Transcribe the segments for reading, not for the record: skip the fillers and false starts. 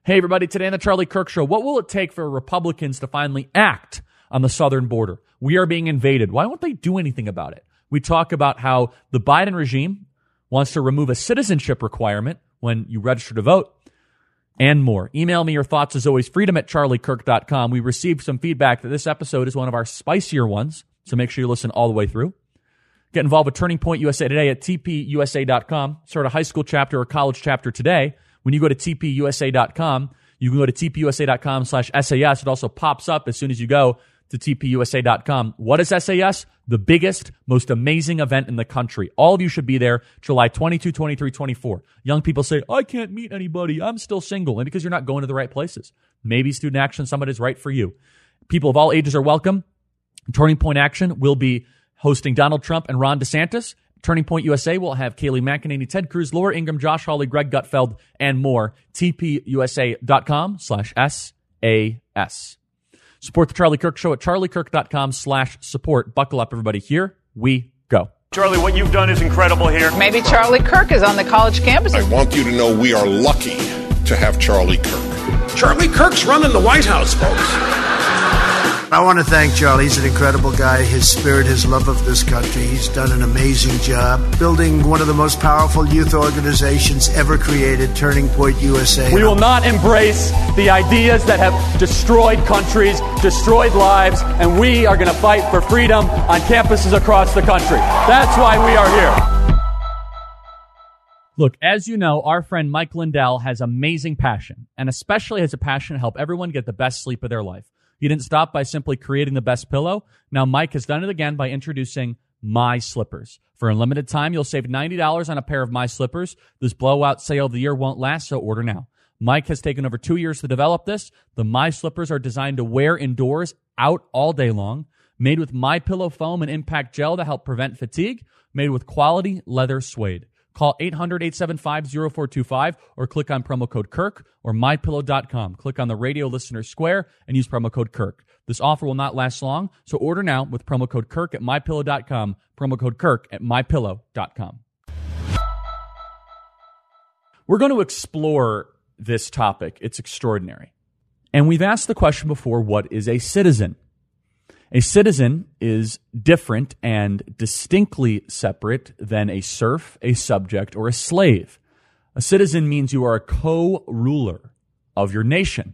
Hey, everybody, today on the Charlie Kirk Show, what will it take for Republicans to finally act on the southern border? We are being invaded. Why won't they do anything about it? We talk about how the Biden regime wants to remove a citizenship requirement when you register to vote, and more. Email me your thoughts, as always, freedom@charliekirk.com. We received some feedback that this episode is one of our spicier ones, so make sure you listen all the way through. Get involved with Turning Point USA Today at tpusa.com. Start a high school chapter or college chapter today. When you go to tpusa.com, you can go to tpusa.com/SAS. It also pops up as soon as you go to tpusa.com. What is SAS? The biggest, most amazing event in the country. All of you should be there July 22, 23, 24. Young people say, I can't meet anybody. I'm still single. And because you're not going to the right places. Maybe Student Action Summit is right for you. People of all ages are welcome. Turning Point Action will be hosting Donald Trump and Ron DeSantis. Turning Point USA will have Kayleigh McEnany, Ted Cruz, Laura Ingraham, Josh Hawley, Greg Gutfeld, and more. tpusa.com/SAS. Support the Charlie Kirk Show at charliekirk.com/support. Buckle up, everybody. Here we go. Charlie, what you've done is incredible here. Maybe Charlie Kirk is on the college campus. I want you to know we are lucky to have Charlie Kirk. Charlie Kirk's running the White House, folks. I want to thank Charlie. He's an incredible guy. His spirit, his love of this country. He's done an amazing job building one of the most powerful youth organizations ever created, Turning Point USA. We will not embrace the ideas that have destroyed countries, destroyed lives, and we are going to fight for freedom on campuses across the country. That's why we are here. Look, as you know, our friend Mike Lindell has amazing passion, and especially has a passion to help everyone get the best sleep of their life. He didn't stop by simply creating the best pillow. Now Mike has done it again by introducing My Slippers. For a limited time, you'll save $90 on a pair of My Slippers. This blowout sale of the year won't last, so order now. Mike has taken over 2 years to develop this. The My Slippers are designed to wear indoors, out all day long. Made with MyPillow foam and impact gel to help prevent fatigue. Made with quality leather suede. Call 800-875-0425 or click on promo code Kirk or mypillow.com. Click on the radio listener square and use promo code Kirk. This offer will not last long, so order now with promo code Kirk at mypillow.com, promo code Kirk at mypillow.com. We're going to explore this topic. It's extraordinary. And we've asked the question before, what is a citizen? A citizen is different and distinctly separate than a serf, a subject, or a slave. A citizen means you are a co-ruler of your nation.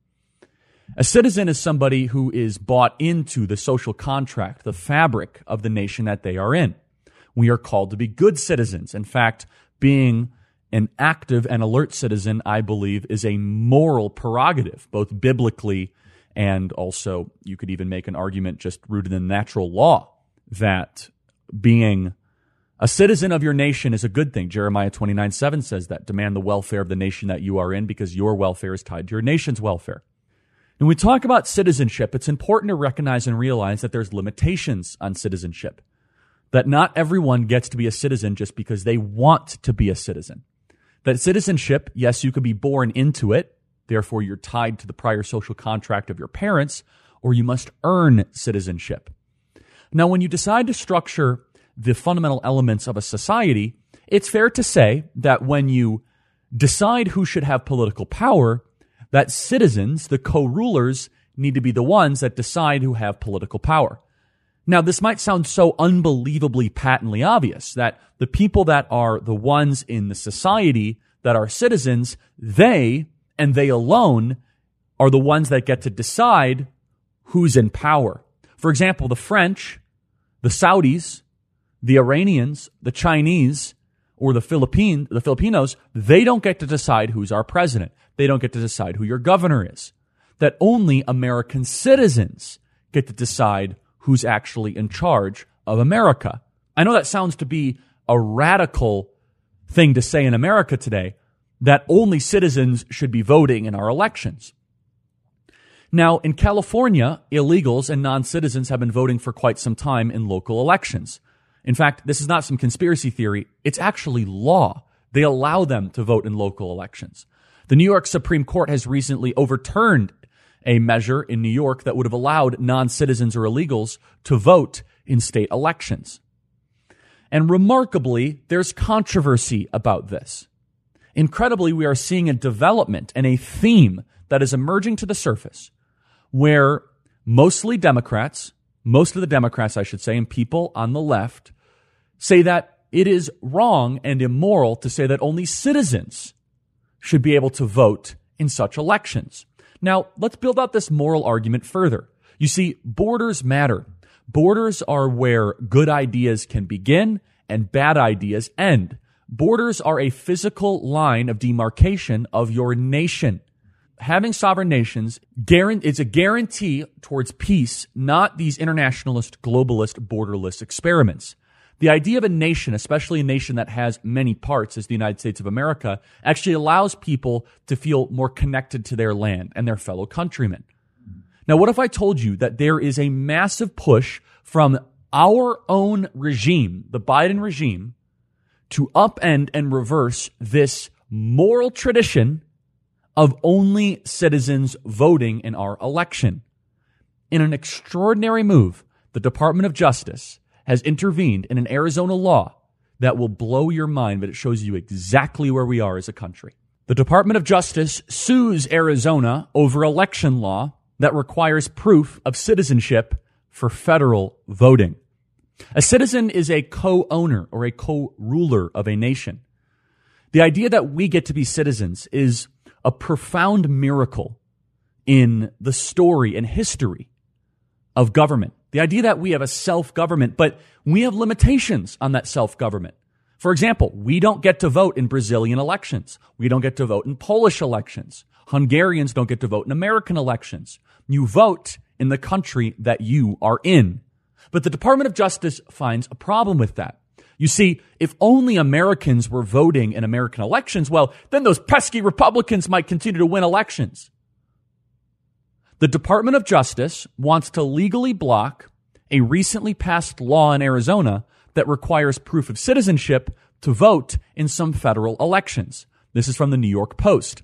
A citizen is somebody who is bought into the social contract, the fabric of the nation that they are in. We are called to be good citizens. In fact, being an active and alert citizen, I believe, is a moral prerogative, both biblically and also, you could even make an argument just rooted in natural law that being a citizen of your nation is a good thing. Jeremiah 29:7 says that. Demand the welfare of the nation that you are in because your welfare is tied to your nation's welfare. When we talk about citizenship, it's important to recognize and realize that there's limitations on citizenship. That not everyone gets to be a citizen just because they want to be a citizen. That citizenship, yes, you could be born into it. Therefore, you're tied to the prior social contract of your parents, or you must earn citizenship. Now, when you decide to structure the fundamental elements of a society, it's fair to say that when you decide who should have political power, that citizens, the co-rulers, need to be the ones that decide who have political power. Now, this might sound so unbelievably patently obvious that the people that are the ones in the society that are citizens, they and they alone are the ones that get to decide who's in power. For example, the French, the Saudis, the Iranians, the Chinese, or the Filipinos, they don't get to decide who's our president. They don't get to decide who your governor is. That only American citizens get to decide who's actually in charge of America. I know that sounds to be a radical thing to say in America today, that only citizens should be voting in our elections. Now, in California, illegals and non-citizens have been voting for quite some time in local elections. In fact, this is not some conspiracy theory. It's actually law. They allow them to vote in local elections. The New York Supreme Court has recently overturned a measure in New York that would have allowed non-citizens or illegals to vote in state elections. And remarkably, there's controversy about this. incredibly, we are seeing a development and a theme that is emerging to the surface where most of the Democrats, I should say, and people on the left say that it is wrong and immoral to say that only citizens should be able to vote in such elections. Now, let's build out this moral argument further. You see, borders matter. Borders are where good ideas can begin and bad ideas end. Borders are a physical line of demarcation of your nation. Having sovereign nations is a guarantee towards peace, not these internationalist, globalist, borderless experiments. The idea of a nation, especially a nation that has many parts, as the United States of America, actually allows people to feel more connected to their land and their fellow countrymen. Now, what if I told you that there is a massive push from our own regime, the Biden regime, to upend and reverse this moral tradition of only citizens voting in our election? In an extraordinary move, the Department of Justice has intervened in an Arizona law that will blow your mind, but it shows you exactly where we are as a country. The Department of Justice sues Arizona over election law that requires proof of citizenship for federal voting. A citizen is a co-owner or a co-ruler of a nation. The idea that we get to be citizens is a profound miracle in the story and history of government. The idea that we have a self-government, but we have limitations on that self-government. For example, we don't get to vote in Brazilian elections. We don't get to vote in Polish elections. Hungarians don't get to vote in American elections. You vote in the country that you are in. But the Department of Justice finds a problem with that. You see, if only Americans were voting in American elections, well, then those pesky Republicans might continue to win elections. The Department of Justice wants to legally block a recently passed law in Arizona that requires proof of citizenship to vote in some federal elections. This is from the New York Post.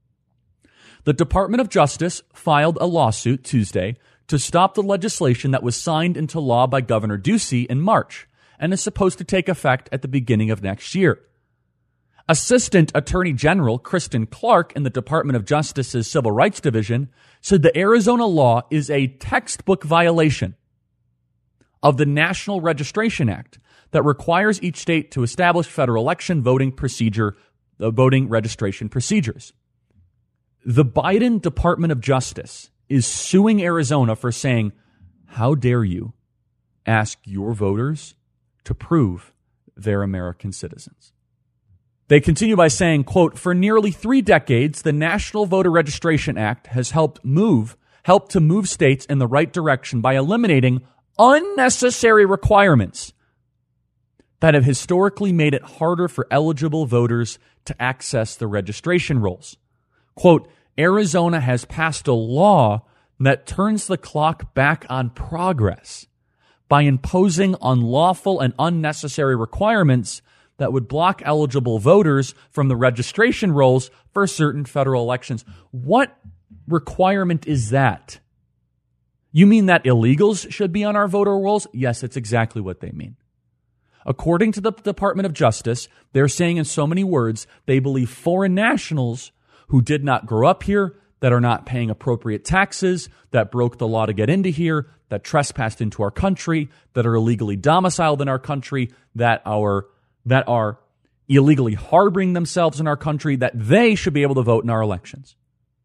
The Department of Justice filed a lawsuit Tuesday to stop the legislation that was signed into law by Governor Ducey in March and is supposed to take effect at the beginning of next year. Assistant Attorney General Kristen Clark in the Department of Justice's Civil Rights Division said the Arizona law is a textbook violation of the National Registration Act that requires each state to establish federal election voting registration procedures. The Biden Department of Justice is suing Arizona for saying, how dare you ask your voters to prove they're American citizens? They continue by saying, quote, for nearly 3 decades, the National Voter Registration Act has helped to move states in the right direction by eliminating unnecessary requirements that have historically made it harder for eligible voters to access the registration rolls. Quote, Arizona has passed a law that turns the clock back on progress by imposing unlawful and unnecessary requirements that would block eligible voters from the registration rolls for certain federal elections. What requirement is that? You mean that illegals should be on our voter rolls? Yes, that's exactly what they mean. According to the Department of Justice, they're saying in so many words, they believe foreign nationals who did not grow up here, that are not paying appropriate taxes, that broke the law to get into here, that trespassed into our country, that are illegally domiciled in our country, that are illegally harboring themselves in our country, that they should be able to vote in our elections.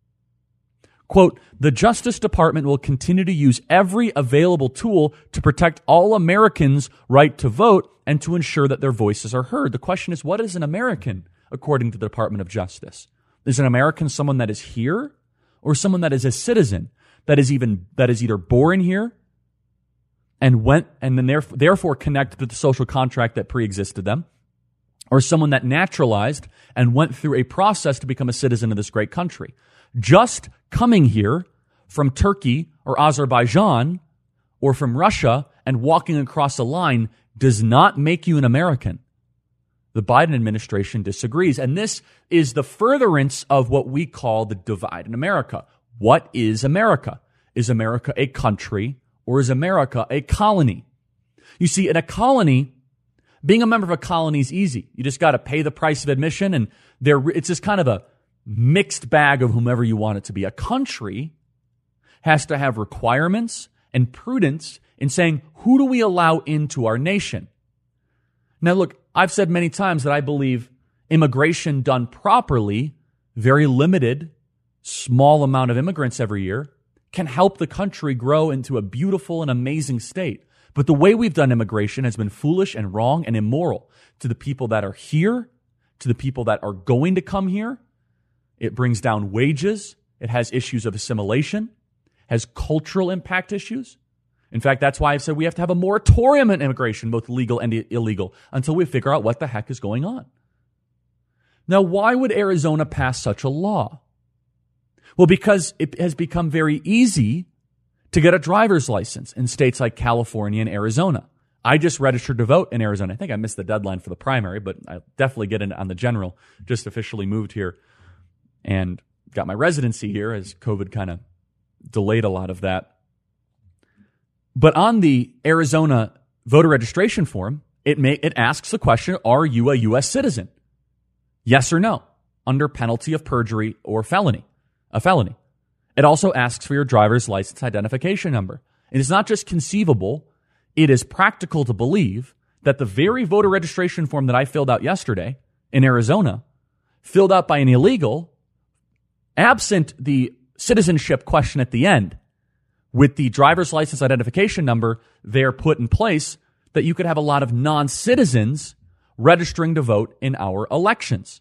Quote, the Justice Department will continue to use every available tool to protect all Americans' right to vote and to ensure that their voices are heard. The question is, what is an American, according to the Department of Justice? Is an American someone that is here or someone that is a citizen that is either born here and therefore connected to the social contract that preexisted them, or someone that naturalized and went through a process to become a citizen of this great country? Just coming here from Turkey or Azerbaijan or from Russia and walking across a line does not make you an American. The Biden administration disagrees, and this is the furtherance of what we call the divide in America. What is America? Is America a country or is America a colony? You see, in a colony, Being a member of a colony is easy. You just got to pay the price of admission, and it's just kind of a mixed bag of whomever you want it to be. A country has to have requirements and prudence in saying, who do we allow into our nation? Now, look, I've said many times that I believe immigration done properly, very limited, small amount of immigrants every year, can help the country grow into a beautiful and amazing state. But the way we've done immigration has been foolish and wrong and immoral to the people that are here, to the people that are going to come here. It brings down wages. It has issues of assimilation, has cultural impact issues. In fact, that's why I've said we have to have a moratorium on immigration, both legal and illegal, until we figure out what the heck is going on. Now, why would Arizona pass such a law? Well, because it has become very easy to get a driver's license in states like California and Arizona. I just registered to vote in Arizona. I think I missed the deadline for the primary, but I'll definitely get in on the general. Just officially moved here and got my residency here as COVID kind of delayed a lot of that. But on the Arizona voter registration form, it asks the question, are you a U.S. citizen? Yes or no, under penalty of perjury or a felony. It also asks for your driver's license identification number. It is not just conceivable, it is practical to believe that the very voter registration form that I filled out yesterday in Arizona, filled out by an illegal, absent the citizenship question at the end, with the driver's license identification number there put in place, that you could have a lot of non-citizens registering to vote in our elections.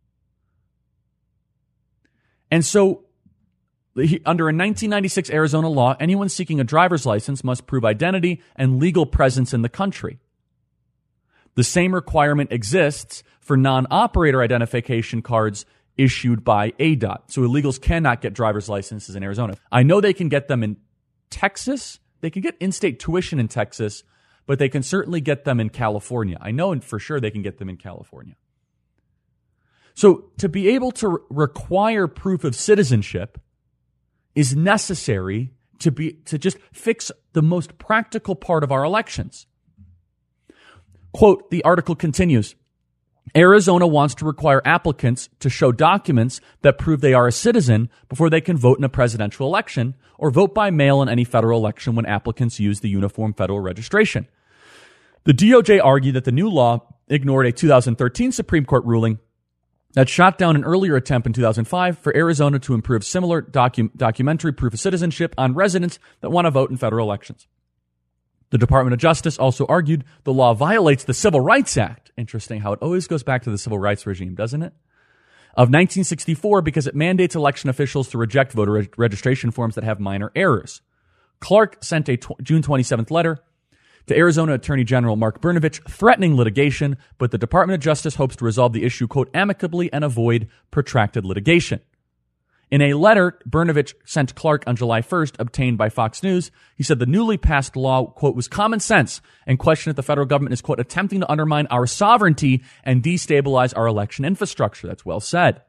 And so, under a 1996 Arizona law, anyone seeking a driver's license must prove identity and legal presence in the country. The same requirement exists for non-operator identification cards issued by ADOT. So illegals cannot get driver's licenses in Arizona. I know they can get them in Texas. They can get in-state tuition in Texas, but they can certainly get them in California. I know for sure they can get them in California. So to be able to require proof of citizenship is necessary to just fix the most practical part of our elections. Quote, the article continues, Arizona wants to require applicants to show documents that prove they are a citizen before they can vote in a presidential election or vote by mail in any federal election when applicants use the Uniform Federal Registration. The DOJ argued that the new law ignored a 2013 Supreme Court ruling that shot down an earlier attempt in 2005 for Arizona to improve similar documentary proof of citizenship on residents that want to vote in federal elections. The Department of Justice also argued the law violates the Civil Rights Act. Interesting how it always goes back to the civil rights regime, doesn't it? Of 1964 because it mandates election officials to reject voter registration forms that have minor errors. Clark sent a June 27th letter to Arizona Attorney General Mark Brnovich threatening litigation, but the Department of Justice hopes to resolve the issue, quote, amicably and avoid protracted litigation. In a letter Brnovich sent Clark on July 1st, obtained by Fox News, he said the newly passed law, quote, was common sense and questioned if the federal government is, quote, attempting to undermine our sovereignty and destabilize our election infrastructure. That's well said.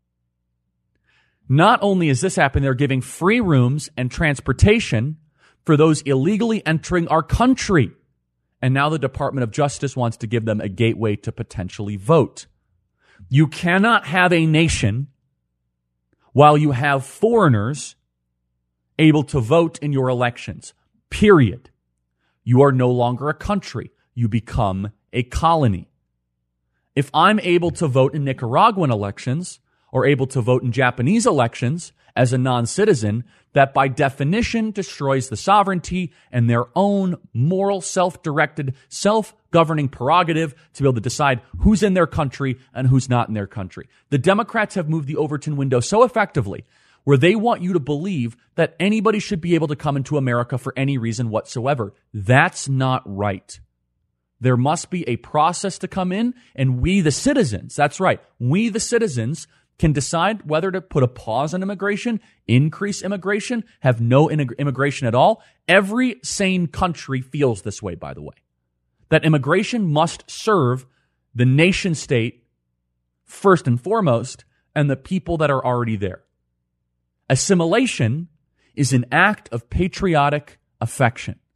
Not only is this happening, they're giving free rooms and transportation for those illegally entering our country. And now the Department of Justice wants to give them a gateway to potentially vote. You cannot have a nation while you have foreigners able to vote in your elections. Period. You are no longer a country. You become a colony. If I'm able to vote in Nicaraguan elections or able to vote in Japanese elections as a non-citizen, that by definition destroys the sovereignty and their own moral, self-directed, self-governing prerogative to be able to decide who's in their country and who's not in their country. The Democrats have moved the Overton window so effectively where they want you to believe that anybody should be able to come into America for any reason whatsoever. That's not right. There must be a process to come in, and we, the citizens, that's right, we, the citizens, can decide whether to put a pause on immigration, increase immigration, have no immigration at all. Every sane country feels this way, by the way, that immigration must serve the nation state first and foremost and the people that are already there. Assimilation is an act of patriotic affection.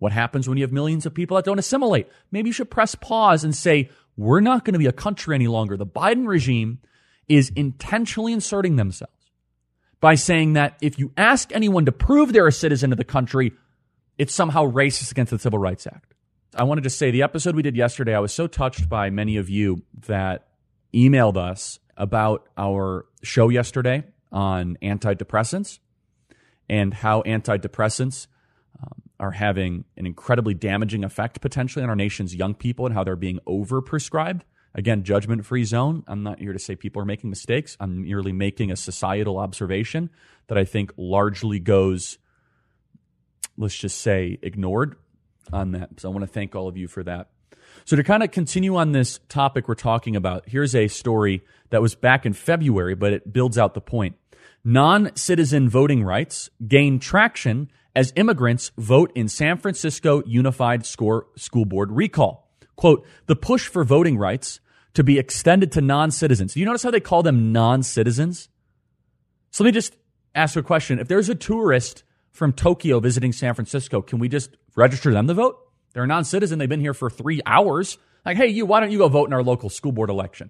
What happens when you have millions of people that don't assimilate? Maybe you should press pause and say, we're not going to be a country any longer. The Biden regime is intentionally inserting themselves by saying that if you ask anyone to prove they're a citizen of the country, it's somehow racist against the Civil Rights Act. I wanted to say the episode we did yesterday, I was so touched by many of you that emailed us about our show yesterday on antidepressants and how antidepressants are having an incredibly damaging effect potentially on our nation's young people and how they're being overprescribed. Again, judgment-free zone. I'm not here to say people are making mistakes. I'm merely making a societal observation that I think largely goes, let's just say, ignored on that. So I want to thank all of you for that. So to kind of continue on this topic we're talking about, here's a story that was back in February, but it builds out the point. Non-citizen voting rights gain traction as immigrants vote in San Francisco Unified School Board recall. Quote, the push for voting rights to be extended to non-citizens. Do you notice how they call them non-citizens? So let me just ask a question. If there's a tourist from Tokyo visiting San Francisco, can we just register them to vote? They're a non-citizen. They've been here for 3 hours. Like, hey, why don't you go vote in our local school board election?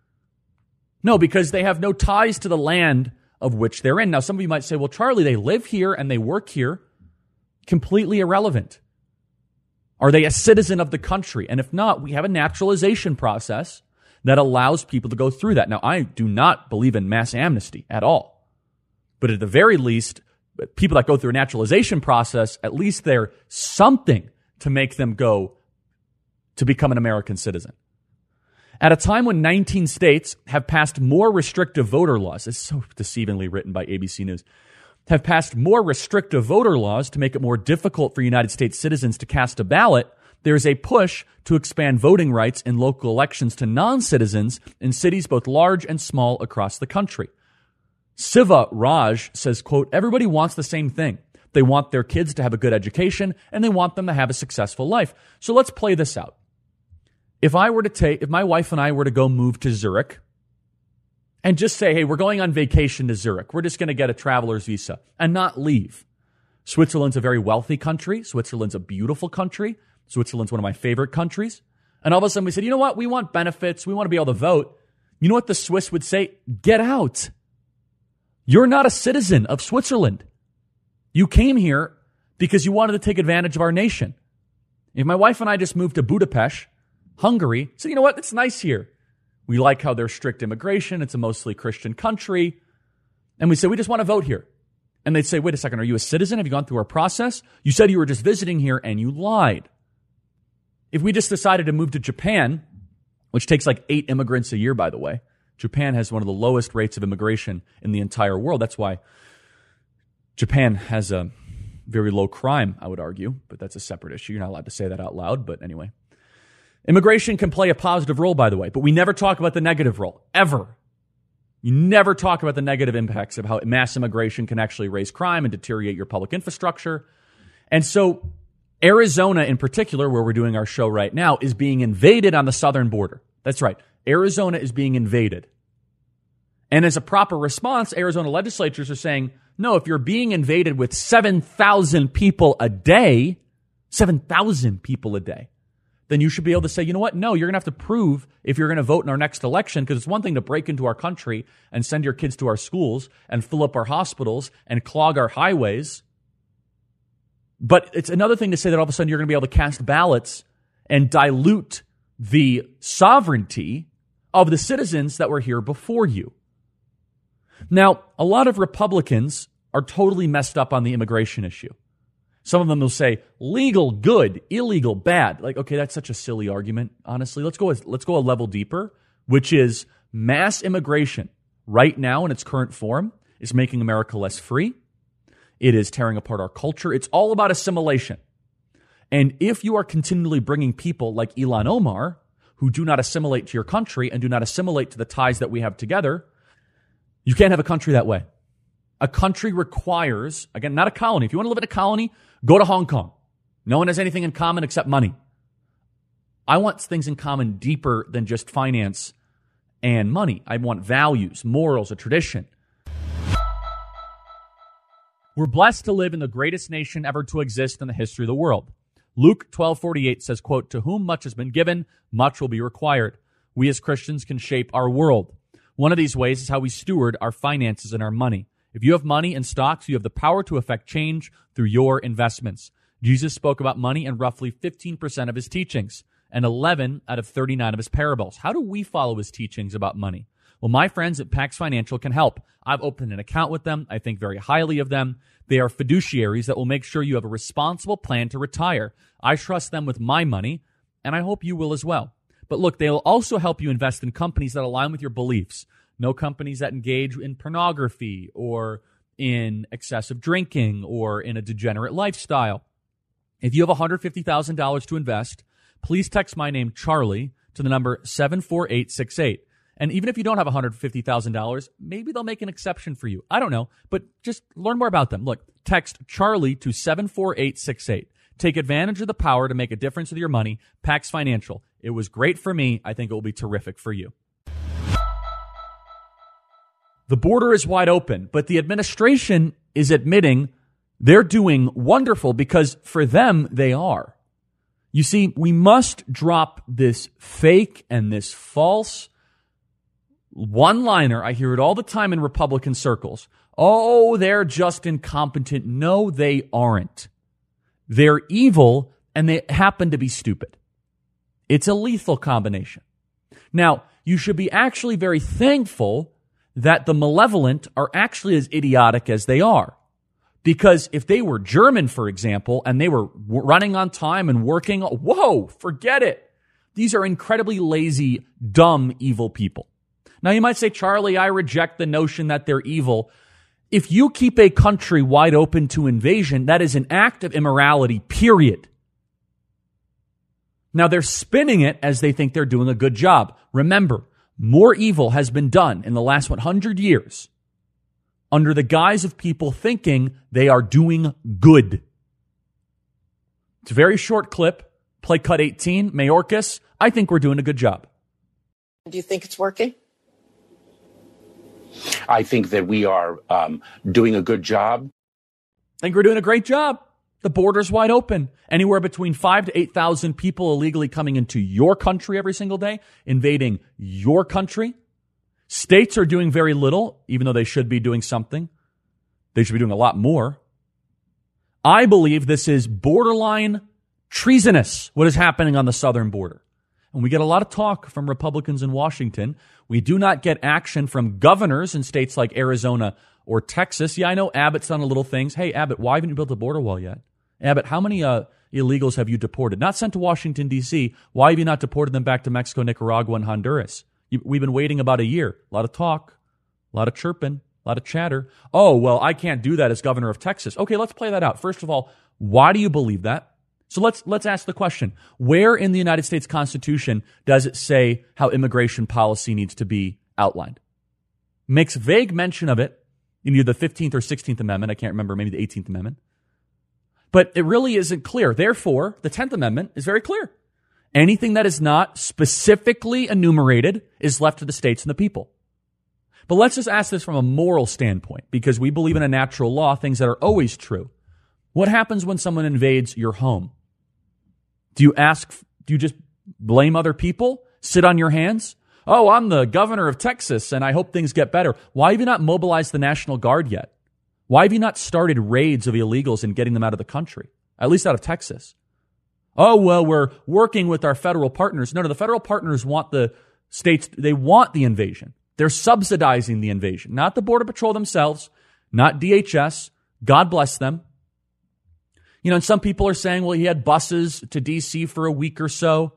No, because they have no ties to the land of which they're in. Now, some of you might say, well, Charlie, they live here and they work here. Completely irrelevant. Are they a citizen of the country? And if not, we have a naturalization process that allows people to go through that. Now, I do not believe in mass amnesty at all. But at the very least, people that go through a naturalization process, at least they're something to make them go to become an American citizen. At a time when 19 states have passed more restrictive voter laws, it's so deceivingly written by ABC News, have passed more restrictive voter laws to make it more difficult for United States citizens to cast a ballot, there's a push to expand voting rights in local elections to non-citizens in cities both large and small across the country. Siva Raj says, quote, everybody wants the same thing. They want their kids to have a good education and they want them to have a successful life. So let's play this out. If my wife and I were to go move to Zurich and just say, hey, we're going on vacation to Zurich. We're just going to get a traveler's visa and not leave. Switzerland's a very wealthy country. Switzerland's a beautiful country. Switzerland's one of my favorite countries. And all of a sudden we said, you know what? We want benefits. We want to be able to vote. You know what the Swiss would say? Get out. You're not a citizen of Switzerland. You came here because you wanted to take advantage of our nation. If my wife and I just moved to Budapest, Hungary, said, you know what? It's nice here. We like how there's strict immigration. It's a mostly Christian country. And we say, we just want to vote here. And they'd say, wait a second, are you a citizen? Have you gone through our process? You said you were just visiting here and you lied. If we just decided to move to Japan, which takes like 8 immigrants a year, by the way, Japan has one of the lowest rates of immigration in the entire world. That's why Japan has a very low crime, I would argue, but that's a separate issue. You're not allowed to say that out loud, but anyway. Immigration can play a positive role, by the way, but we never talk about the negative role, ever. You never talk about the negative impacts of how mass immigration can actually raise crime and deteriorate your public infrastructure. And so Arizona in particular, where we're doing our show right now, is being invaded on the southern border. That's right. Arizona is being invaded. And as a proper response, Arizona legislatures are saying, no, if you're being invaded with 7,000 people a day, 7,000 people a day, then you should be able to say, you know what? No, you're going to have to prove if you're going to vote in our next election, because it's one thing to break into our country and send your kids to our schools and fill up our hospitals and clog our highways. But it's another thing to say that all of a sudden you're going to be able to cast ballots and dilute the sovereignty of the citizens that were here before you. Now, a lot of Republicans are totally messed up on the immigration issue. Some of them will say legal, good, illegal, bad. Like, okay, that's such a silly argument, honestly. Let's go a level deeper, which is mass immigration right now in its current form is making America less free. It is tearing apart our culture. It's all about assimilation. And if you are continually bringing people like Ilhan Omar, who do not assimilate to your country and do not assimilate to the ties that we have together, you can't have a country that way. A country requires, again, not a colony. If you want to live in a colony, go to Hong Kong. No one has anything in common except money. I want things in common deeper than just finance and money. I want values, morals, a tradition. We're blessed to live in the greatest nation ever to exist in the history of the world. Luke 12:48 says, quote, "To whom much has been given, much will be required." We as Christians can shape our world. One of these ways is how we steward our finances and our money. If you have money in stocks, you have the power to affect change through your investments. Jesus spoke about money in roughly 15% of his teachings and 11 out of 39 of his parables. How do we follow his teachings about money? Well, my friends at Pax Financial can help. I've opened an account with them. I think very highly of them. They are fiduciaries that will make sure you have a responsible plan to retire. I trust them with my money, and I hope you will as well. But look, they will also help you invest in companies that align with your beliefs. No companies that engage in pornography or in excessive drinking or in a degenerate lifestyle. If you have $150,000 to invest, please text my name, Charlie, to the number 74868. And even if you don't have $150,000, maybe they'll make an exception for you. I don't know, but just learn more about them. Look, text Charlie to 74868. Take advantage of the power to make a difference with your money. Pax Financial. It was great for me. I think it will be terrific for you. The border is wide open, but the administration is admitting they're doing wonderful because for them, they are. You see, we must drop this fake and this false one-liner. I hear it all the time in Republican circles. Oh, they're just incompetent. No, they aren't. They're evil, and they happen to be stupid. It's a lethal combination. Now, you should be actually very thankful that the malevolent are actually as idiotic as they are. Because if they were German, for example, and they were running on time and working, whoa, forget it. These are incredibly lazy, dumb, evil people. Now, you might say, Charlie, I reject the notion that they're evil. If you keep a country wide open to invasion, that is an act of immorality, period. Now, they're spinning it as they think they're doing a good job. Remember, more evil has been done in the last 100 years under the guise of people thinking they are doing good. It's a very short clip. Play cut 18, Mayorkas. I think we're doing a good job. Do you think it's working? I think that we are doing a good job. I think we're doing a great job. The border's wide open. Anywhere between 5,000 to 8,000 people illegally coming into your country every single day, invading your country. States are doing very little, even though they should be doing something. They should be doing a lot more. I believe this is borderline treasonous, what is happening on the southern border. And we get a lot of talk from Republicans in Washington. We do not get action from governors in states like Arizona or Texas. Yeah, I know Abbott's done a little things. Hey, Abbott, why haven't you built a border wall yet? Abbott, how many illegals have you deported? Not sent to Washington, D.C. Why have you not deported them back to Mexico, Nicaragua, and Honduras? We've been waiting about a year. A lot of talk, a lot of chirping, a lot of chatter. Oh, well, I can't do that as governor of Texas. Okay, let's play that out. First of all, why do you believe that? So let's ask the question. Where in the United States Constitution does it say how immigration policy needs to be outlined? Makes vague mention of it in either the 15th or 16th Amendment. I can't remember, maybe the 18th Amendment. But it really isn't clear. Therefore, the 10th Amendment is very clear. Anything that is not specifically enumerated is left to the states and the people. But let's just ask this from a moral standpoint, because we believe in a natural law, things that are always true. What happens when someone invades your home? Do you just blame other people? Sit on your hands? Oh, I'm the governor of Texas and I hope things get better. Why have you not mobilized the National Guard yet? Why have you not started raids of illegals and getting them out of the country? At least out of Texas. Oh, well, we're working with our federal partners. No, the federal partners want the states, they want the invasion. They're subsidizing the invasion. Not the Border Patrol themselves, not DHS. God bless them. You know, and some people are saying, well, he had buses to D.C. for a week or so.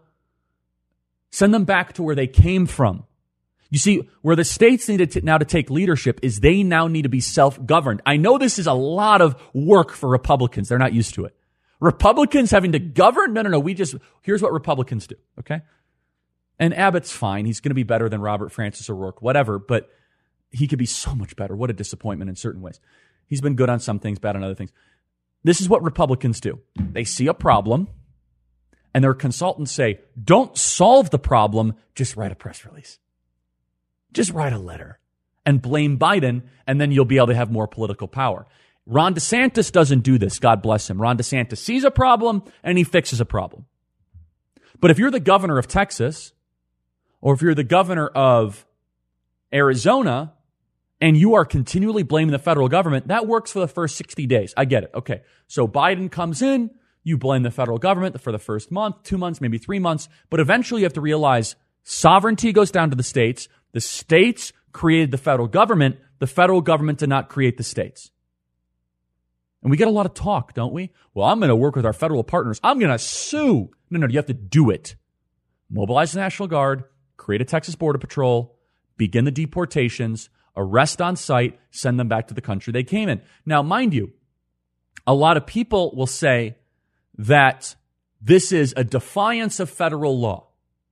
Send them back to where they came from. You see, where the states need now to take leadership is they now need to be self-governed. I know this is a lot of work for Republicans. They're not used to it. Republicans having to govern? No. Here's what Republicans do, okay? And Abbott's fine. He's going to be better than Robert Francis O'Rourke, whatever, but he could be so much better. What a disappointment in certain ways. He's been good on some things, bad on other things. This is what Republicans do. They see a problem, and their consultants say, don't solve the problem, just write a press release. Just write a letter and blame Biden, and then you'll be able to have more political power. Ron DeSantis doesn't do this. God bless him. Ron DeSantis sees a problem and he fixes a problem. But if you're the governor of Texas, or if you're the governor of Arizona, and you are continually blaming the federal government, that works for the first 60 days. I get it. Okay. So Biden comes in, you blame the federal government for the first month, 2 months, maybe 3 months. But eventually you have to realize sovereignty goes down to the states. The states created the federal government. The federal government did not create the states. And we get a lot of talk, don't we? Well, I'm going to work with our federal partners. I'm going to sue. No, you have to do it. Mobilize the National Guard, create a Texas Border Patrol, begin the deportations, arrest on site, send them back to the country they came in. Now, mind you, a lot of people will say that this is a defiance of federal law.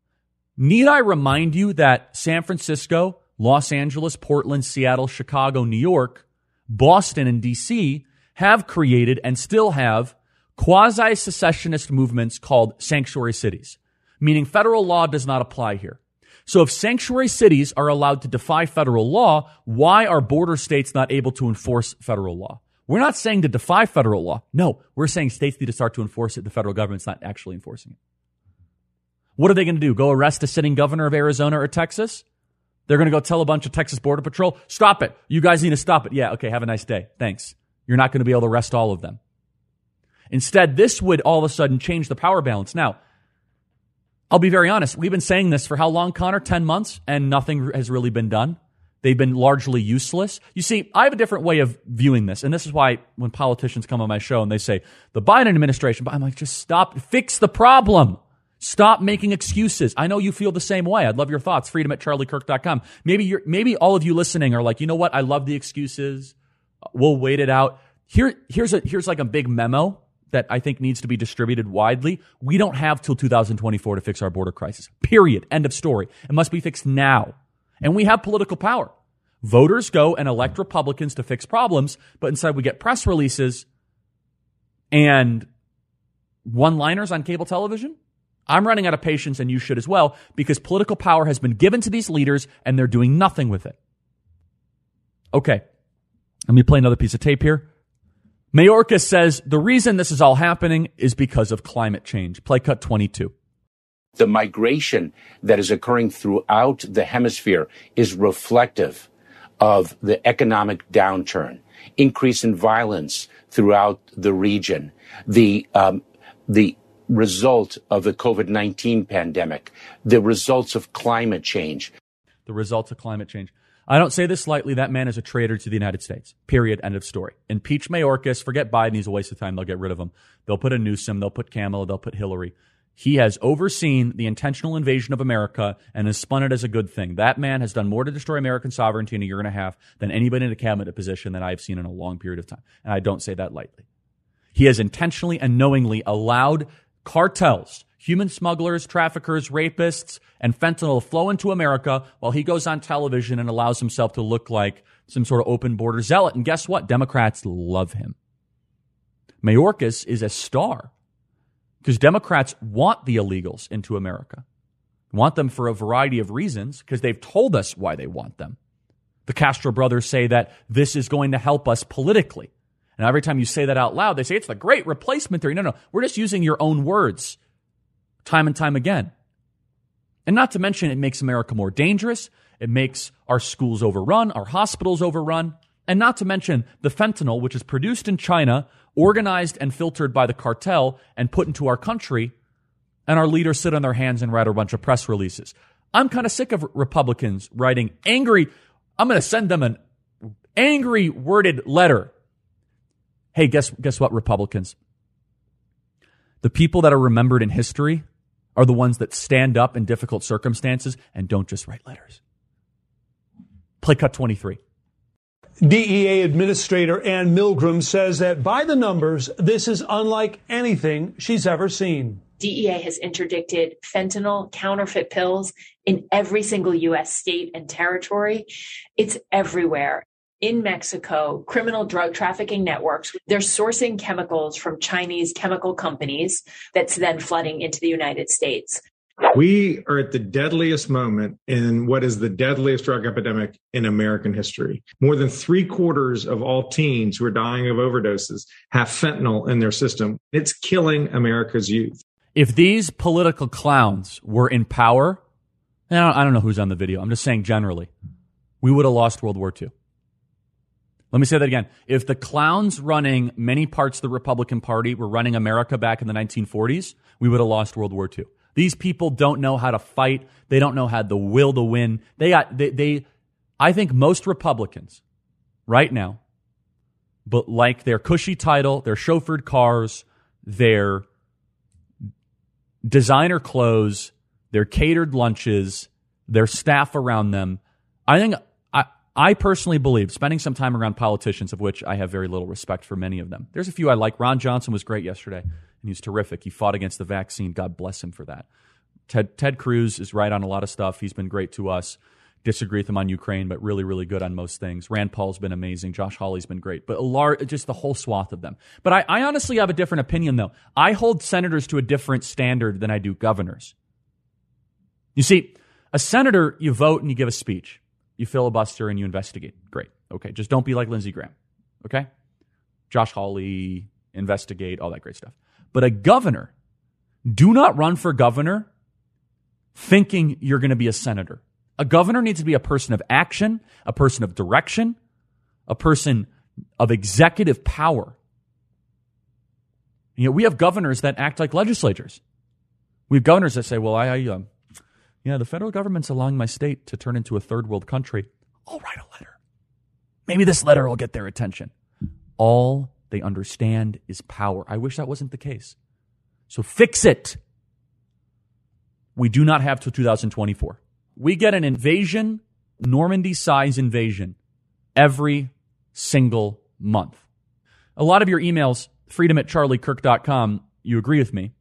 Need I remind you that San Francisco, Los Angeles, Portland, Seattle, Chicago, New York, Boston, and D.C. have created and still have quasi-secessionist movements called sanctuary cities, meaning federal law does not apply here. So if sanctuary cities are allowed to defy federal law, why are border states not able to enforce federal law? We're not saying to defy federal law. No, we're saying states need to start to enforce it. The federal government's not actually enforcing it. What are they going to do? Go arrest a sitting governor of Arizona or Texas? They're going to go tell a bunch of Texas Border Patrol, stop it. You guys need to stop it. Yeah, okay, have a nice day. Thanks. You're not going to be able to arrest all of them. Instead, this would all of a sudden change the power balance. Now, I'll be very honest. We've been saying this for how long, Connor? 10 months, and nothing has really been done. They've been largely useless. You see, I have a different way of viewing this, and this is why when politicians come on my show and they say, the Biden administration, I'm like, just stop, fix the problem. Stop making excuses. I know you feel the same way. I'd love your thoughts. freedom@charliekirk.com. Maybe all of you listening are like, you know what? I love the excuses. We'll wait it out. Here's like a big memo that I think needs to be distributed widely. We don't have till 2024 to fix our border crisis. Period. End of story. It must be fixed now. And we have political power. Voters go and elect Republicans to fix problems, but instead we get press releases and one-liners on cable television. I'm running out of patience, and you should as well, because political power has been given to these leaders and they're doing nothing with it. Okay. Let me play another piece of tape here. Mayorkas says the reason this is all happening is because of climate change. Play cut 22. The migration that is occurring throughout the hemisphere is reflective of the economic downturn, increase in violence throughout the region, the result of the COVID-19 pandemic, the results of climate change. The results of climate change. I don't say this lightly. That man is a traitor to the United States. Period. End of story. Impeach Mayorkas. Forget Biden. He's a waste of time. They'll get rid of him. They'll put a Newsom. They'll put Kamala. They'll put Hillary. He has overseen the intentional invasion of America and has spun it as a good thing. That man has done more to destroy American sovereignty in a year and a half than anybody in a cabinet position that I've seen in a long period of time. And I don't say that lightly. He has intentionally and knowingly allowed cartels, human smugglers, traffickers, rapists, and fentanyl flow into America while he goes on television and allows himself to look like some sort of open border zealot. And guess what? Democrats love him. Mayorkas is a star because Democrats want the illegals into America. Want them for a variety of reasons because they've told us why they want them. The Castro brothers say that this is going to help us politically. And every time you say that out loud, they say it's the great replacement theory. No, we're just using your own words time and time again. And not to mention, it makes America more dangerous. It makes our schools overrun, our hospitals overrun. And not to mention the fentanyl, which is produced in China, organized and filtered by the cartel and put into our country. And our leaders sit on their hands and write a bunch of press releases. I'm kind of sick of Republicans writing angry. I'm going to send them an angry worded letter. Hey, guess what, Republicans? The people that are remembered in history are the ones that stand up in difficult circumstances and don't just write letters. Play cut 23. DEA Administrator Ann Milgram says that by the numbers, this is unlike anything she's ever seen. DEA has interdicted fentanyl counterfeit pills in every single U.S. state and territory. It's everywhere. In Mexico, criminal drug trafficking networks, they're sourcing chemicals from Chinese chemical companies that's then flooding into the United States. We are at the deadliest moment in what is the deadliest drug epidemic in American history. More than 3/4 of all teens who are dying of overdoses have fentanyl in their system. It's killing America's youth. If these political clowns were in power, I don't know who's on the video. I'm just saying generally, we would have lost World War II. Let me say that again. If the clowns running many parts of the Republican Party were running America back in the 1940s, we would have lost World War II. These people don't know how to fight. They don't know how the will to win. I think most Republicans right now, but like their cushy title, their chauffeured cars, their designer clothes, their catered lunches, their staff around them. I personally believe, spending some time around politicians, of which I have very little respect for many of them. There's a few I like. Ron Johnson was great yesterday, and he's terrific. He fought against the vaccine. God bless him for that. Ted Cruz is right on a lot of stuff. He's been great to us. Disagree with him on Ukraine, but really, really good on most things. Rand Paul's been amazing. Josh Hawley's been great. But just the whole swath of them. But I honestly have a different opinion, though. I hold senators to a different standard than I do governors. You see, a senator, you vote and you give a speech. You filibuster and you investigate. Great. Okay. Just don't be like Lindsey Graham. Okay? Josh Hawley, investigate, all that great stuff. But a governor, do not run for governor thinking you're going to be a senator. A governor needs to be a person of action, a person of direction, a person of executive power. You know, we have governors that act like legislators. We have governors that say, well, the federal government's allowing my state to turn into a third world country. I'll write a letter. Maybe this letter will get their attention. All they understand is power. I wish that wasn't the case. So fix it. We do not have till 2024. We get an invasion, Normandy-size invasion, every single month. A lot of your emails, freedom@charliekirk.com, you agree with me.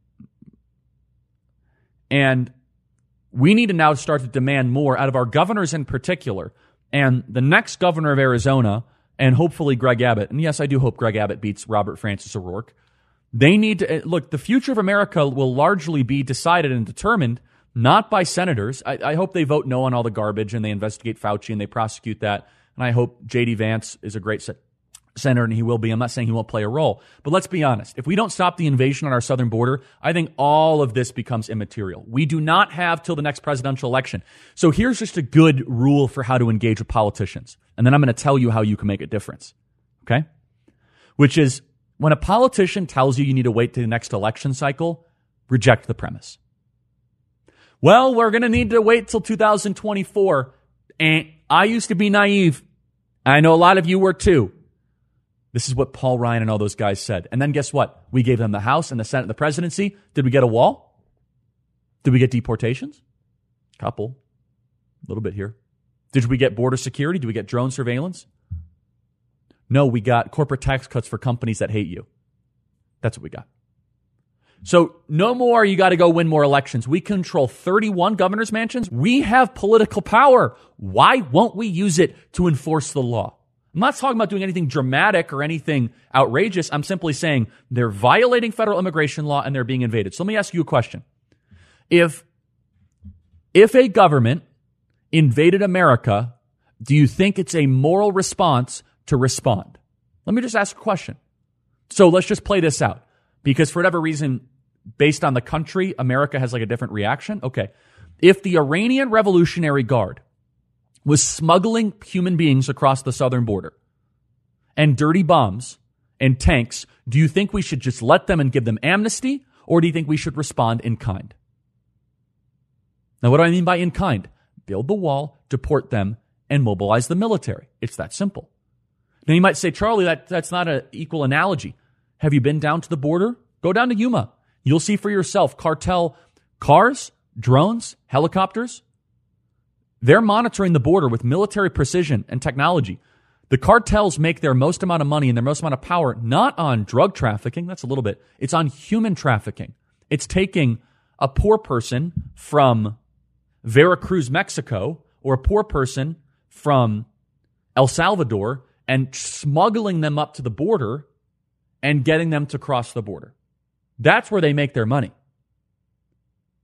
And we need to now start to demand more out of our governors in particular. And the next governor of Arizona, and hopefully Greg Abbott, and yes, I do hope Greg Abbott beats Robert Francis O'Rourke. They need to, look, the future of America will largely be decided and determined not by senators. I hope they vote no on all the garbage and they investigate Fauci and they prosecute that. And I hope J.D. Vance is a great senator, and he will be. I'm not saying he won't play a role. But let's be honest. If we don't stop the invasion on our southern border, I think all of this becomes immaterial. We do not have till the next presidential election. So here's just a good rule for how to engage with politicians. And then I'm going to tell you how you can make a difference. Okay? Which is, when a politician tells you need to wait to the next election cycle, reject the premise. Well, we're going to need to wait till 2024. And I used to be naive. I know a lot of you were too. This is what Paul Ryan and all those guys said. And then guess what? We gave them the House and the Senate and the presidency. Did we get a wall? Did we get deportations? Couple. A little bit here. Did we get border security? Did we get drone surveillance? No, we got corporate tax cuts for companies that hate you. That's what we got. So no more, you got to go win more elections. We control 31 governor's mansions. We have political power. Why won't we use it to enforce the law? I'm not talking about doing anything dramatic or anything outrageous. I'm simply saying they're violating federal immigration law and they're being invaded. So let me ask you a question. If a government invaded America, do you think it's a moral response to respond? Let me just ask a question. So let's just play this out. Because for whatever reason, based on the country, America has like a different reaction. Okay. If the Iranian Revolutionary Guard was smuggling human beings across the southern border and dirty bombs and tanks, do you think we should just let them and give them amnesty? Or do you think we should respond in kind? Now, what do I mean by in kind? Build the wall, deport them, and mobilize the military. It's that simple. Now, you might say, Charlie, that's not an equal analogy. Have you been down to the border? Go down to Yuma. You'll see for yourself cartel cars, drones, helicopters. They're monitoring the border with military precision and technology. The cartels make their most amount of money and their most amount of power not on drug trafficking. That's a little bit. It's on human trafficking. It's taking a poor person from Veracruz, Mexico, or a poor person from El Salvador and smuggling them up to the border and getting them to cross the border. That's where they make their money.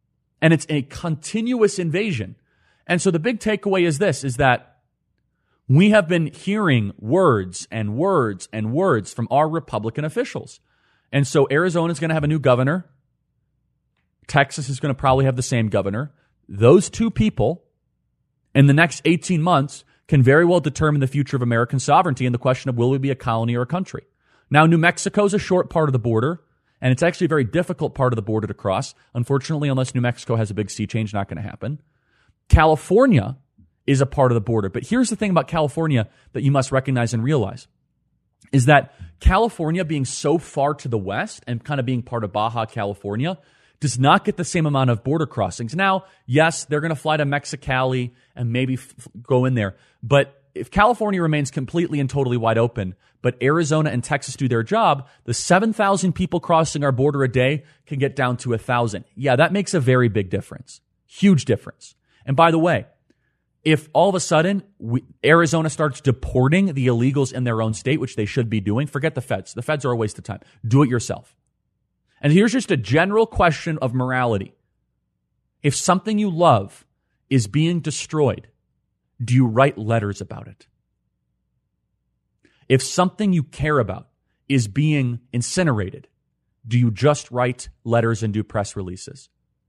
And it's a continuous invasion. And so the big takeaway is this, is that we have been hearing words and words and words from our Republican officials. And so Arizona is going to have a new governor. Texas is going to probably have the same governor. Those two people in the next 18 months can very well determine the future of American sovereignty and the question of will we be a colony or a country. Now, New Mexico is a short part of the border, and it's actually a very difficult part of the border to cross. Unfortunately, unless New Mexico has a big sea change, not going to happen. California is a part of the border. But here's the thing about California that you must recognize and realize, is that California being so far to the west and kind of being part of Baja California does not get the same amount of border crossings. Now, yes, they're going to fly to Mexicali and maybe go in there. But if California remains completely and totally wide open, but Arizona and Texas do their job, the 7,000 people crossing our border a day can get down to 1,000. Yeah, that makes a very big difference. Huge difference. And by the way, if all of a sudden Arizona starts deporting the illegals in their own state, which they should be doing, forget the feds. The feds are a waste of time. Do it yourself. And here's just a general question of morality. If something you love is being destroyed, do you write letters about it? If something you care about is being incinerated, do you just write letters and do press releases?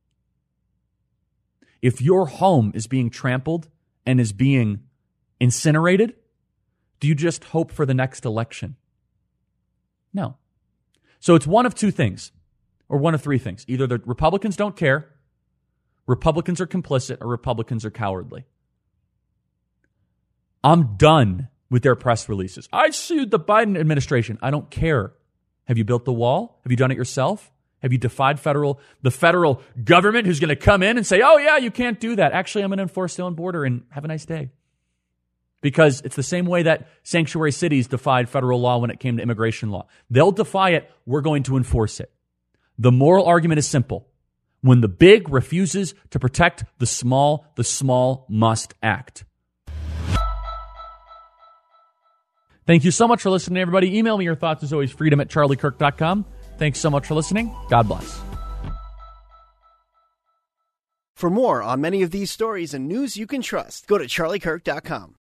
If your home is being trampled and is being incinerated, do you just hope for the next election? No. So it's one of two things, or one of three things. Either the Republicans don't care, Republicans are complicit, or Republicans are cowardly. I'm done with their press releases. I sued the Biden administration. I don't care. Have you built the wall? Have you done it yourself? Have you defied the federal government who's going to come in and say, oh, yeah, you can't do that. Actually, I'm going to enforce the own border and have a nice day. Because it's the same way that sanctuary cities defied federal law when it came to immigration law. They'll defy it. We're going to enforce it. The moral argument is simple. When the big refuses to protect the small must act. Thank you so much for listening, everybody. Email me your thoughts, as always, freedom@charliekirk.com. Thanks so much for listening. God bless. For more on many of these stories and news you can trust, go to charliekirk.com.